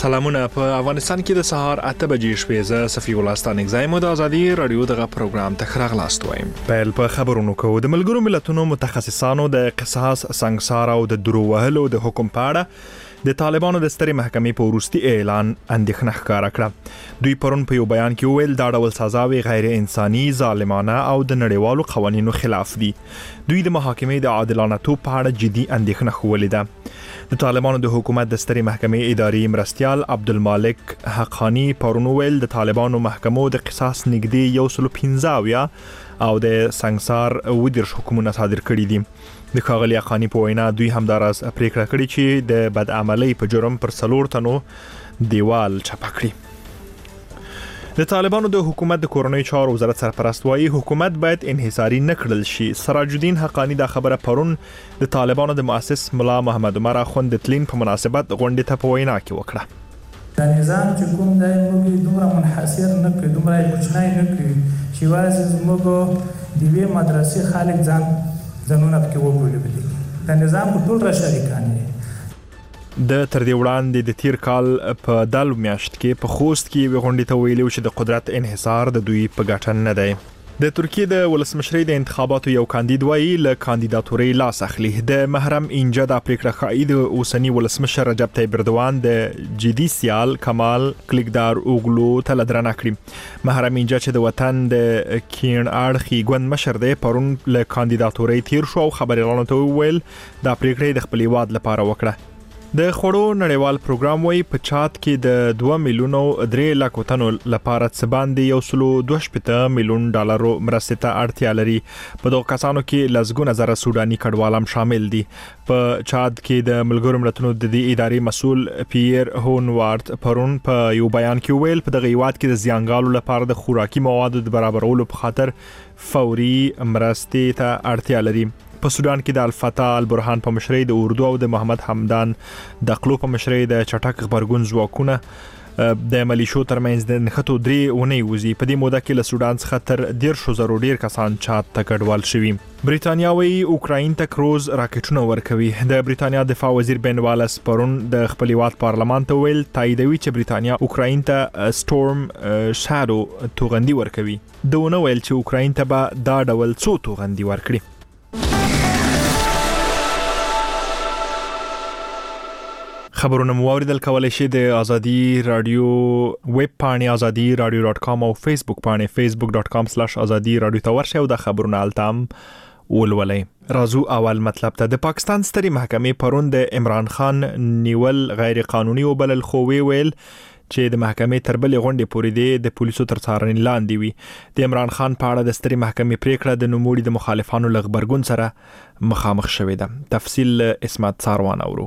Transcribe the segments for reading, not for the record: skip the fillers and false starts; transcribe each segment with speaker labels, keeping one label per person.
Speaker 1: سلامونه. په افغانستان کې د سهار 8 بجې شپې ز صفي الله ستانک زایم د ازادي رادیو دغه پروګرام ته خراغلاست وایم. په خبرونو کو د ملګرو ملتونو متخصصانو د قصاص سنگسار او د درو وهلو د حکم پاړه د طالبانو د سترې محکمې په وروستي اعلان اندېښنه ښکاره کړه. دوی پرون په یو بیان کې ویل دا ډول سزاوي غیر انساني، ظالمانه او د نړیوالو قوانینو خلاف دي. دوی د محاکمې د عادلانه توب په اړه جدي اندېښنه ښودلې ده. د طالبانو د حکومت د سترې محکمې اداري مرستیال عبدالمالک حقانی پرون ویل د طالبانو محکمو د قصاص نږدې 115 او د سنگسار ودرش حکومت صادر کړي دي. د ښاغلي حقانی په وینا دوی همداراز پریکړه کړې چې د بدعملۍ په جرم پر 4 تنو دیوال چپه کړي. د طالبانو د حکومت د کورنۍ چارو وزارت سرپرست وايي حکومت باید انحصاري نه کړل شي. سراج الدین حقانی دا خبره پرون د طالبانو د مؤسس ملا محمد عمر اخوند تلین په مناسبت غونډې ته په وینا کې وکړه.
Speaker 2: دا نظام چې کوم دی موږ دومره منحصر نه کړو، دومره کوچنی نه کړو چې واسه موږ د دې مدرسې خالق ځانونه پکې وګورئ. دا نظام په ټول را شریکان دي.
Speaker 1: د تر دې وړاندې د تیر کال په دال میاشت کې په خوست کې غونډې ته ویلو چې د قدرت انحصار د دوی په ګټه نه دی. د ترکیه د ولسمشرۍ د انتخاباتو یو کاندید وایي له کاندیداتورۍ لاس اخلي. د محرم انجا د پریکړه خای د اوسنی ولسمشر رجب طیب اردوان د جدي سیال کمال کلیکدار اوغلو ته لدرنه کړی. محرم انجا چې د وطن د کین اړخي ګوند مشر دی پرون له کاندیداتورۍ تیر شو او خبريالانو ته ویل د پریکړې د خپل واد لپاره وکړه. د خړو نړیوال پروګرام وای په چات کې د 2 میلیونو 3 لک تنو لپاره څه باندې 1.2 میلیون ډالر مرستې ته اړتیا لري. په دغه کسانو کې لزګونه زره سوداني کډوالم شامل دي. په چات کې د ملګرو ملتونو د دې ادارې مسول پیر هونوارت پرون په یو بیان کې ویل په دغه هیواد کې د زیانګالو لپاره د خوراکي موادو د برابرولو په خاطر فوري مرستې ته اړتیا لري. په سودان کې د الفتح البرهان په مشرۍ د اردو او د محمد حمدان د قلو په مشرۍ د چټک خبرګون ځواکونه د ملیشو ترمنځ د نښتو 3 اونۍ وزي. په دې موده کې له سودان څخه تر 1.5 ډیر کسان چات ته کډوال شوي. بریټانیا وايي اوکراین ته کروز راکټونه ورکوي. د بریټانیا دفاع وزیر بن والاس پرون د خپل هیواد پارلمان ته ویل تاییدوي چې بریټانیا اوکراین ته سټورم شادو توغندي ورکوي. دونه ویل چې اوکراین ته به دا ډول څو توغندي ورکړي. خبرونه مو اوریدل کولای شئ د ازادي رادیو ویب پاڼې azadiradio.com او فیسبوک پاڼې facebook.com/azadi radio ته ورشئ او د خبرونو التام ولولئ. رازو اول مطلب ته د پاکستان سترې محکمې پرون د عمران خان نیول غیر قانوني وبلل خو ویل چې د محکمې تر بلې غونډې پورې د پولیسو تر څارنې لاندې وي. د عمران خان په اړه د سترې محکمې پریکړه د نوموړي د مخالفانو لغبرګون سره مخامخ شوې ده. تفصیل اسمت ساروان اورو.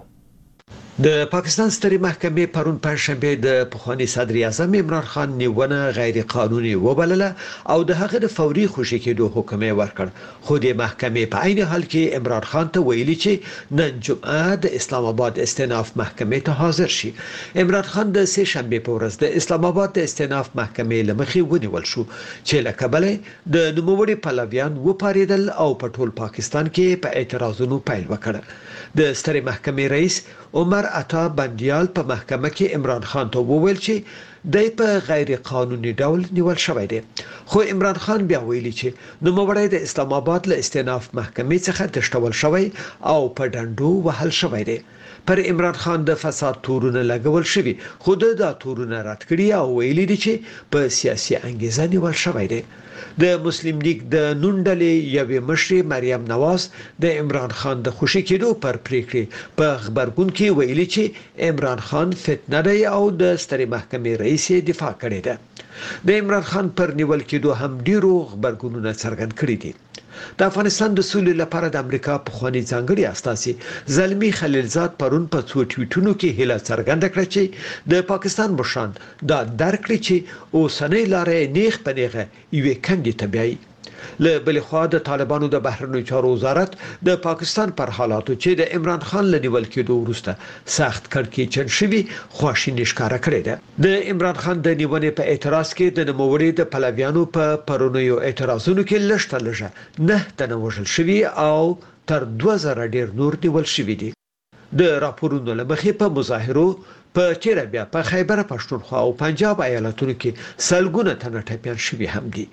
Speaker 3: د پاکستان سترې محکمې پرون پنځشنبه د پخوانی صدر اعظم عمران خان نیونه غیر قانوني وبلله او د هغه د فوري خوشی کېدو حکم ورکړ. خو د محکمې په عین حال کې عمران خان ته ویلي چې نن جمعه د اسلام آباد استئناف محکمې ته حاضر شي. عمران خان د سه شنبه په ورځ د اسلام آباد د استئناف محکمې لمخې ونیول شو چې لکبل د نوموړي پلویان وپاریدل او په ټول پاکستان کې په اعتراضونو پیل وکړ. د سترې محکمې رئیس عمر عطا بندیال په محکمه کې عمران خان ته وویل چې دای په غیر قانوني ډول نیول شوی دی. خو عمران خان بیا ویلي چې نوموړی د اسلام آباد له استئناف محکمې څخه تشتول شوی او په ډنډو وهل شوی دی. پر عمران خان د فساد تورونه لګول شوی خو د تورونه رد کړی او ویلي دی چې په سیاسي انګیزه نیول شوی دی. د مسلم لیگ د نونډلې یوې مشرې مریم نواز د عمران خان د خوشی کېدو پر پریکړې په خبرګون کې ویلي چې عمران خان فتنه دی او د سترې محکمې رئیس دفاع کړې ده. د عمران خان پر نیول کېدو هم ډیرو خبرګونونه څرګند کړي دي. د افغانستان د سولې لپاره د امریکا په خواني ځانګړي استازي زلمی خلیلزاد پرون په څو ټویټونو کې هیله څرګنده کړه چې د پاکستان مشران دا درک کړي چې اوسنۍ لارې نیغ په نیغه یوې کندې ته بیایي. له بل خوا د طالبانو د بهرنیو چارو وزارت د پاکستان پر حالاتو چې د عمران خان لنیول کېدو وروسته سخت کړکېچن شوی خواشیني ښکارا کړې ده. د عمران خان د نیونې په اعتراض کې د نوموړي د پلویانو په پرونیو اعتراضونو کې لږ لږه 9 تنه وژل شوي او تر 2000 ډیر نور نیول شوي دي. د راپورونو لمخې په مظاهرو په چیرې بیا په خیبر پښتونخوا او پنجاب ایالتونو کې سلګونه تنه ټپيان شوي هم دي.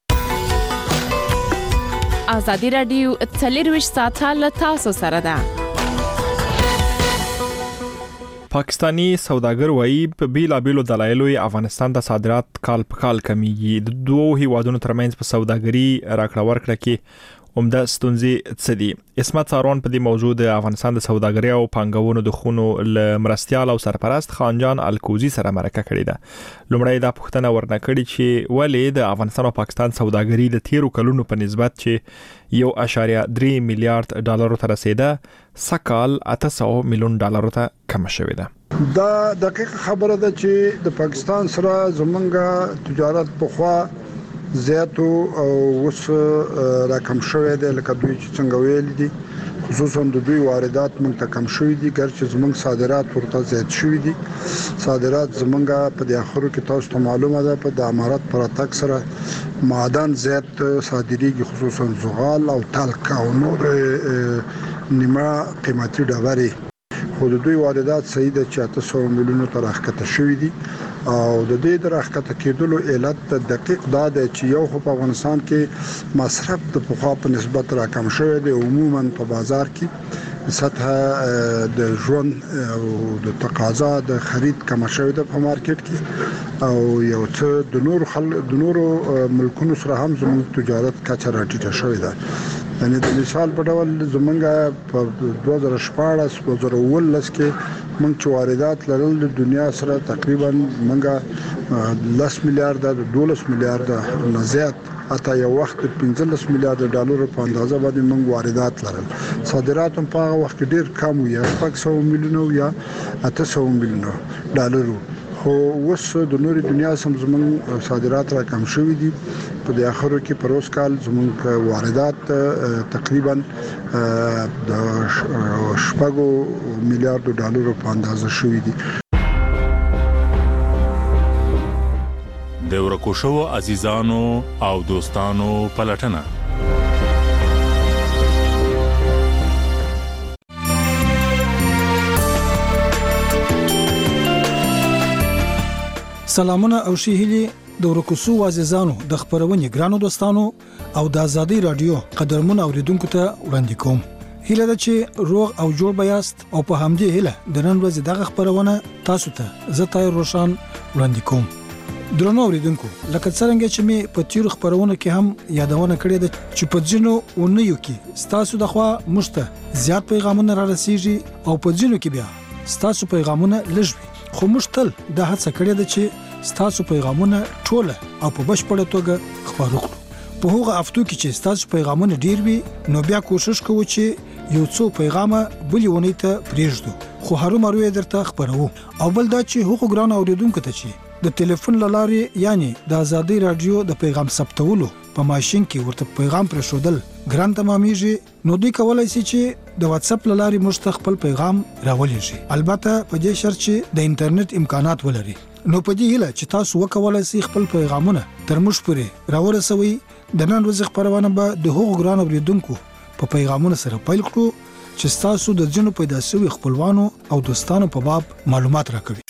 Speaker 4: ازادي رادیو 24 ساعته له تاسو سره ده.
Speaker 1: پاکستانی سوداګر وایي په بیلابیلو دلایلو افغانستان د صادرات کال په کال کمیږي. د دوه هیوادونو ترمنځ په سوداګري راکړه ورکړه کې عمده ستونزې څه دي؟ اسمت سارون په دې موضوع د افغانستان د سوداګرۍ او پانګونو د خونو ل مرستيال او سرپرست خانجان الکوزي سره مرکه کړې ده. لومړی دا پوښتنه ورنکړي چې ولې د افغانستان او پاکستان سوداګري د 13 کلونو په نسبت چې 1.3 میلیارډ ډالر ته رسیده سکال 800 میلیون ډالر ته کم شوې ده.
Speaker 5: دا دقیق خبره ده چې د پاکستان سره زمونږه تجارت په خوا زیاتو او وس راکم شوې ده لکه دوی چې څنګه ویل دي خصوصا د دوی واردات موږ ته کم شوې دي ګرچې زمونږ صادرات ورته زیات شوې دي. صادرات زمونږه په د اخرو کې تاسو ته معلومه ده په د امارات پر اتاک سره معدن زیات صادريږي خصوصا زغال او تلک او نور نیمه قیمتي ډبرې خو د دوی واردات صحیح ده چې 800 میلیون ته راښکته شوې دي او د دې درخته کېدلو علت دقیق دا ده چې یو خو په افغانستان کې مصرف د پخوا په نسبت راکم شوی دی عموما په بازار کې سطح د ژوند او د تقاضا د خرید کم شوی دی په مارکیټ کې او یو څه د نورو ملکونو سره هم زموږ تجارت کچه راټیټه شوې ده. یعنی د مثال په ډول زمونږه په 2014 2019 کې موږ چې واردات لرل د دنیا سره تقریبا موږ 10 میلیارډ 12 میلیارډ نه زیات اته یو وخت 15 میلیارډ ډالر په اندازه باندې موږ واردات لرل. صادرات هم په هغه وخت ډیر کم وي 500 میلیون یا 800 میلیون ډالر خو اوس د نوري دنیا سم زموږ صادرات را کم شوې دي. په د اخرو کې پر اوس کال زموږ واردات تقریبا د 8 میلیارډ ډالر په اندازه شوې دي.
Speaker 6: د ورکو شو عزیزانو او دوستانو پلټنه
Speaker 7: سلامونه او شهيلي د ورکوسو عزیزانو د خبرونې ګرانو دوستانو او د ازادي رادیو قدرمن اوریدونکو ته وړاندې کوم. هیله ده چې روغ او جوړ بیاست او په همدې هیله د نن ورځې دغه خبرونه تاسو ته زه روشن وړاندې کوم. درنو اوریدونکو لکه څنګه چې می په تیر خبرونه کې هم یادونه کړې ده چې په ځینو اونیو کې ستاسو د خوا مشته زیات پیغامونه را رسیږي او په ځینو کې بیا ستاسو پیغامونه لږ خو مشتل د هڅه کړې ده چې ستاسو پیغامونه ټوله او په بشپړه توګه خبرو کړو. په هغه افتو کې چې ستاسو پیغامونه ډیر وي نو بیا کوشش کوو چې یو څو پیغامه بلې ونی ته پریږدو خو هرو مرو درته خبرو. او بل دا چې هغه ګران اوریدونکو ته چې د ټلیفون لارې یعنی د ازادي رادیو د پیغام ثبتولو په ماشين کې ورته پیغام پر شودل ګران تمامېږي نو دوی کولای شي چې د واتس اپ لارې مستقبل پیغام راولېږي. البته په دې شرط چې د انټرنیټ امکانات ولري. نو په دې هیله چې تاسو وکولای شئ خپل پیغامونه تر موږ پورې راورسوي. د نن ورځې خبرونه به د هغو ګران اوریدونکو په پیغامونو سره پیل کړو چې تاسو د ځینو پیدا شوی خپلوانو او دوستانو په باب معلومات راکړي.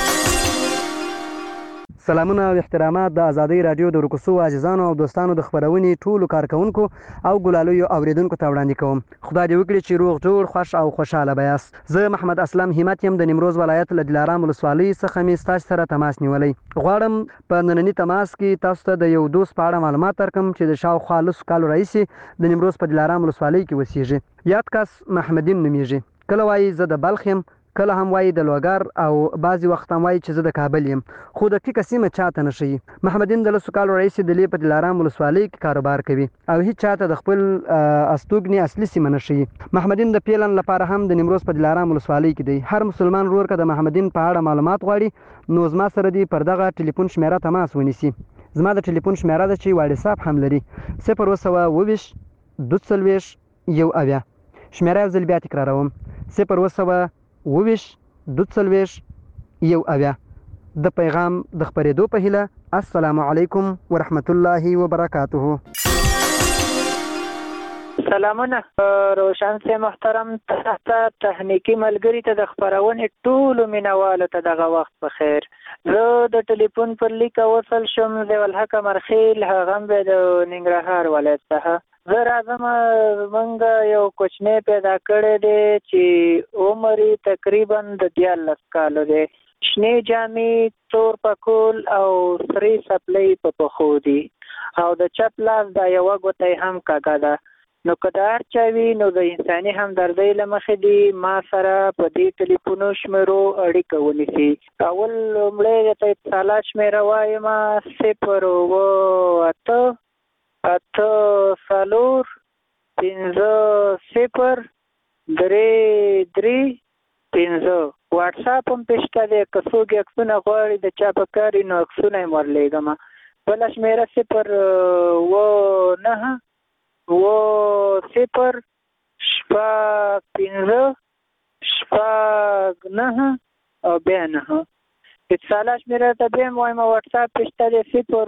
Speaker 8: سلامونه او احترامات د ازادي رادیو د ورکوسو عزیزانو او دوستانو د خبرونې ټولو کارکونکو او ګلالویو اوریدونکو ته وړاندې کوم. خدای دې وکړي چې روغ جوړ خوش او خوشاله بیاست. زه محمد اسلم همت يم د نیمروز ولایت له دلارام ولسوالۍ څخه می تاسو سره تماس نیولای. غواړم په نننی تماس کې تاسو ته د یو دوست په اړه معلومات درکم چې د شاوخوا لس کالو راهیسې د نیمروز په دلارام ولسوالۍ کې اوسېږي. یاد کس محمدین نومیږي. کله وایي زه د بلخ یم کله هم وایي د لوګر او بعضی وخت هم وایي چې زه د کابل یم خو د دقیقه سیمه چاته نشي. محمدین د لسو کالو راهیسې د لې په دلارام ولسوالۍ کې کاروبار کوي او هیڅ چاته د خپل استوګنې اصلي سیمه نشي. محمدین د پیلن لپاره هم د نیمروز په دلارام ولسوالۍ کې دی. هر مسلمان ورور که د محمدین په اړه معلومات غواړي نو زما سره دی پر دغه ټلیفون شمیره تماس ونیسي. زما د ټلیفون شمیره ده چې واتساپ هم لري 020 22 1 شمیره ځل بیا تکراروم 020 22 1 د پیغام د خبرېدو په هیله. السلام علیکم ورحمت الله وبرکاته.
Speaker 9: سلامونه روشن سي محترم ته تخنیکی ملګری ته د خبرونې ټولو مینوالو ته دغه وخت په خیر. زه د ټلیفون پر لیک وصل شم ضیاء الحق مرخیل هغه د ننګرهار ولایت څخه. زه راځم موږ یو کوچنی پیدا کړی دی چې عمر تقریبا د 14 کالو دی. شنې جامې تور پکول او سری سپلۍ په پښو دي او د چپ لاس د یوه ګوتې هم کږه ده. نو که د هر چا وي نو د انساني همدردۍ له مخې دي ما سره په دې ټلیفونو شمیرو اړیکه ونیسي. اول لومړی درته اتصالات شمیره وایم 0 واټساپ هم پېشته دی. که څوک عکسونه غواړي د چا په کار نو عکسونه یې ورلیږم. بله شمیره 0 او بیا 9. اتصالات شمیره ته بیا هم وایم واټساپ پېشته دی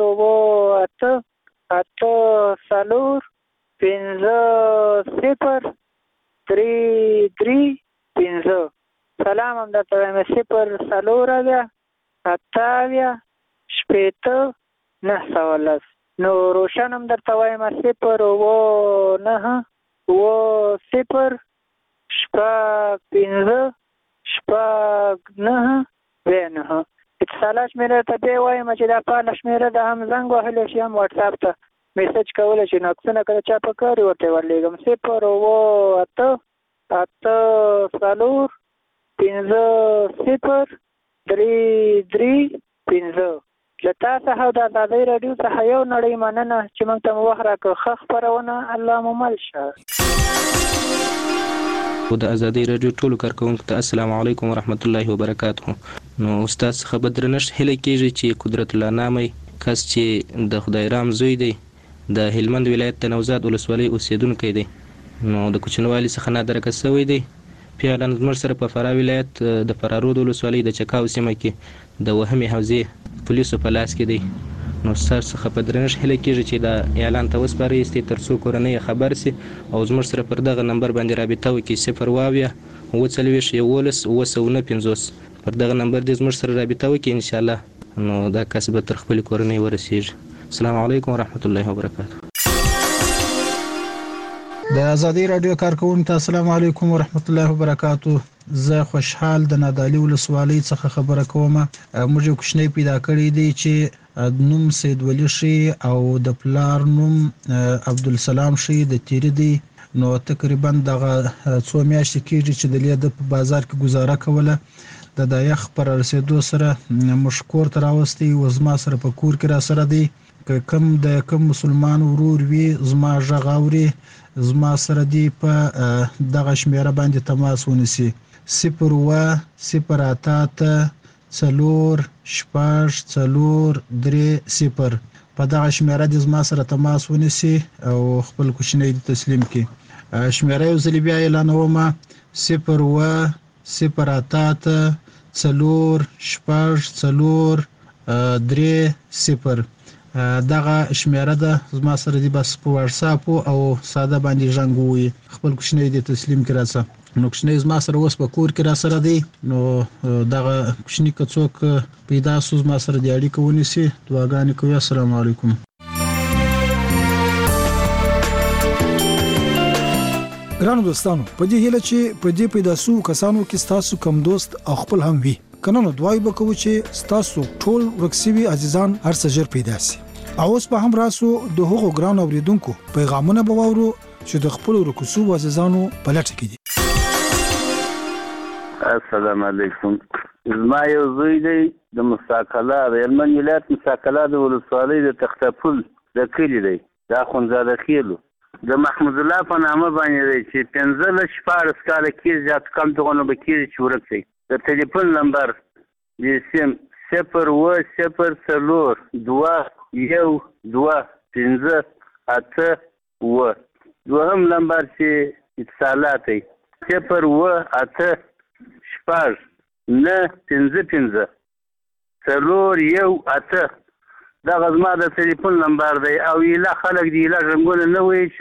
Speaker 9: 0 سلام هم درته وایم 0 نو روشن هم درته وایم 0 اتصالات شمیره ته بیا وایم چې دا فعاله شمیره ده هم زنګ وهلی شي هم واټساپ ته میسج کولی شي. نو عکسونه که د چا په کار ورته ورلیږم 0 له تا څخه د ازادۍ راډیو څخه یو نړۍ مننه چې موږ ته مو وخت راکړ. ښه خپرونه الله مو مل شه.
Speaker 10: د ازادۍ راډیو ټولو کارکوونکو ته السلام علیکم ورحمت الله وبرکاته. نو استاد څخه به درنښت هیله کېږي چې قدرت الله نامې کس چې د خدای رام زوی دی د هلمند ولایت د نوزاد ولسوالۍ اوسیدونکی دی نو د کوچنوالي څخه نادرکه شوی دی. پیاله زموږ سره په فراه ولایت د فرارود ولسوالۍ د چکاو سیمه کې د وهمې حوزې پولیسو په لاس کې دی. نو ستاسو څخه په درنښت هیله کېږي چې دا اعلان ته وسپارئ تر څو کورنۍ خبر سي او زموږ سره پر دغه نمبر باندې رابطه وکړي 0 پر دغه نمبر دې زموږ سره رابطه وکړي ان شاء الله. نو دا کس به تر خپل کورنۍ ورسیږي. السلام علیکم ورحمت الله وبرکاته.
Speaker 11: د ازادۍ راډیو کارکوونکو ته السلام علیکم ورحمت الله وبرکاته. زه خوشحال د نادعلي ولسوالۍ څخه خبره کوم. موږ یو کوچنی پیدا کړی دی چې نوم سید ولی شي او د پلار نوم عبدالسلام شي د تیری دی. نو تقریبا دغه څو میاشتې کېږي چې د لید په بازار کې گزاره کوله. د یخ پر رسیدو سره مشکور تر اوستي و زما سره په کور کې را سره دی. کم مسلمان ورور وی زما ژغاوري زما سره دی په دغه شمیره باندې تماس ونیسي 0 په دغه شمیره د زما سره تماس ونیسي او خپل کوچنی تسلیم کړي. شمیره یو ځل بیا اعلانوم 0 دغه شمیره ده زما سره دی بس په واتساپ او ساده باندې ژوندوي خپل کوچنی دی تسلیم کړه. نو کوچنی زما سره اوس په کور کې را سره دی. نو دغه کوچنی کڅوک پیدا سو زما سره دی اړیکه ونیسي. دعاګانې کوي. السلام علیکم.
Speaker 7: ګرانو دوستانو په دې هیله چې په دې پیدا سو کسانو کې تاسو کم دوست او خپل هم وي کنه نو دعای وکړو چې تاسو ټول ورکسوي عزیزان هر څه ژر پیدا سي. او اوس په هم راسو د هغو ګران اوریدونکو پیغامونه به واورو چې د خپل ورکسو عزیزانو په لټه کې دي.
Speaker 12: السلام علیکم. زما یو زوی دی د مستقله د هلمند ولایت مستقله د ولسوالۍ د تختپل د کلي دی دا خونزاده خیلو د محمود الله په نامه باندې دی چې 15 کاله کې زیات کم دغه به کې چې ورک شي. د ټلیفون نمبر د سیم 010021215 دوهم نمبر چې اتصالات دی 01895 دغه زما د ټلیفون نمبر دی او یلا خلک دی لا رنګونه نه وي